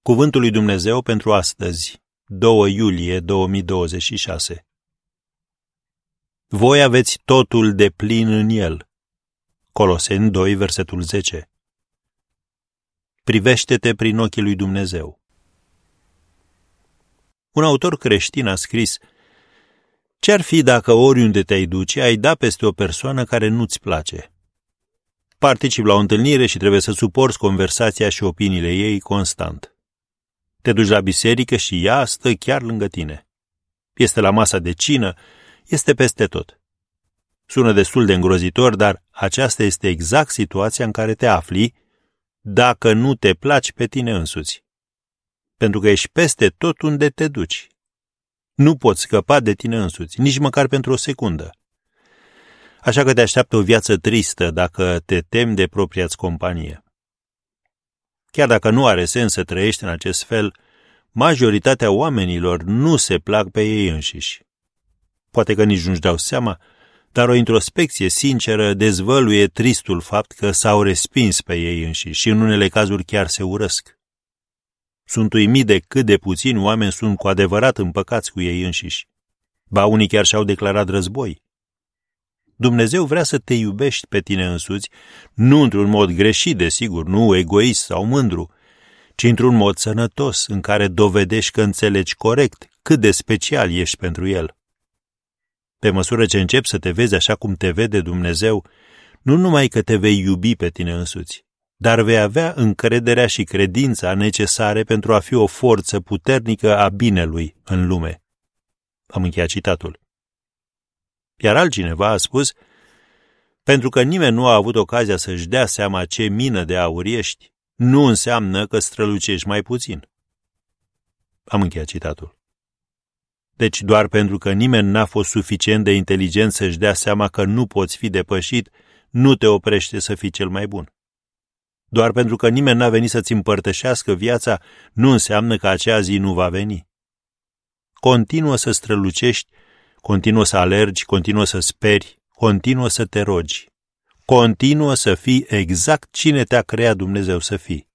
Cuvântul lui Dumnezeu pentru astăzi, 2 iulie 2026. Voi aveți totul de plin în El. Coloseni 2, versetul 10. Privește-te prin ochii lui Dumnezeu. Un autor creștin a scris: ce-ar fi dacă oriunde te-ai duce, ai da peste o persoană care nu-ți place? Participi la o întâlnire și trebuie să suporți conversația și opiniile ei constant. Te duci la biserică și ea stă chiar lângă tine. Este la masa de cină, este peste tot. Sună destul de îngrozitor, dar aceasta este exact situația în care te afli dacă nu te placi pe tine însuți. Pentru că ești peste tot unde te duci. Nu poți scăpa de tine însuți, nici măcar pentru o secundă. Așa că te așteaptă o viață tristă dacă te temi de propria-ți companie. Chiar dacă nu are sens să trăiești în acest fel, majoritatea oamenilor nu se plac pe ei înșiși. Poate că nici nu-și dau seama, dar o introspecție sinceră dezvăluie tristul fapt că s-au respins pe ei înșiși și în unele cazuri chiar se urăsc. Sunt uimit de cât de puțini oameni sunt cu adevărat împăcați cu ei înșiși. Ba, unii chiar și-au declarat război. Dumnezeu vrea să te iubești pe tine însuți, nu într-un mod greșit, desigur, nu egoist sau mândru, ci într-un mod sănătos, în care dovedești că înțelegi corect cât de special ești pentru El. Pe măsură ce începi să te vezi așa cum te vede Dumnezeu, nu numai că te vei iubi pe tine însuți, dar vei avea încrederea și credința necesare pentru a fi o forță puternică a binelui în lume. Am încheiat citatul. Iar altcineva a spus: pentru că nimeni nu a avut ocazia să-și dea seama ce mină de aur ești, nu înseamnă că strălucești mai puțin. Am încheiat citatul. Deci doar pentru că nimeni n-a fost suficient de inteligent să-și dea seama că nu poți fi depășit, nu te oprește să fii cel mai bun. Doar pentru că nimeni n-a venit să-ți împărtășească viața, nu înseamnă că acea zi nu va veni. Continuă să strălucești, continuă să alergi, continuă să speri, continuă să te rogi. Continuă să fii exact cine te-a creat Dumnezeu să fii.